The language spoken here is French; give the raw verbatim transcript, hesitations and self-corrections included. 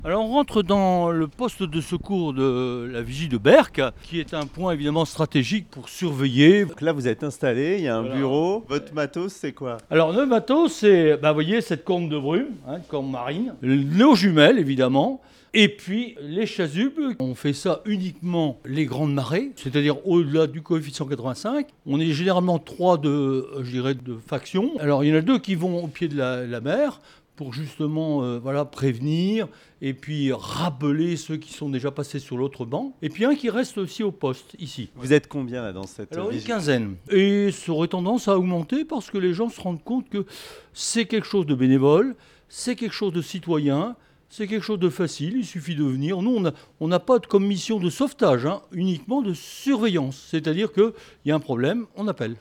Alors on rentre dans le poste de secours de la vigie de Berck, qui est un point évidemment stratégique pour surveiller. Donc là, vous êtes installé, il y a un Voilà. bureau. Votre matos, c'est quoi? Alors le matos, c'est, bah, vous voyez, cette corne de brume, hein, corne marine, nos jumelles évidemment, et puis les chasubes. On fait ça uniquement les grandes marées, c'est-à-dire au-delà du coefficient quatre-vingt-cinq. On est généralement trois de, je dirais, de factions. Alors il y en a deux qui vont au pied de la, la mer, pour justement euh, voilà, prévenir et puis rappeler ceux qui sont déjà passés sur l'autre banc. Et puis un qui reste aussi au poste, ici. Vous êtes combien là dans cette Alors une vigie? quinzaine. Et ça aurait tendance à augmenter parce que les gens se rendent compte que c'est quelque chose de bénévole, c'est quelque chose de citoyen, c'est quelque chose de facile, il suffit de venir. Nous, on n'a on n'a pas de comme mission de sauvetage, hein, uniquement de surveillance. C'est-à-dire qu'il y a un problème, on appelle.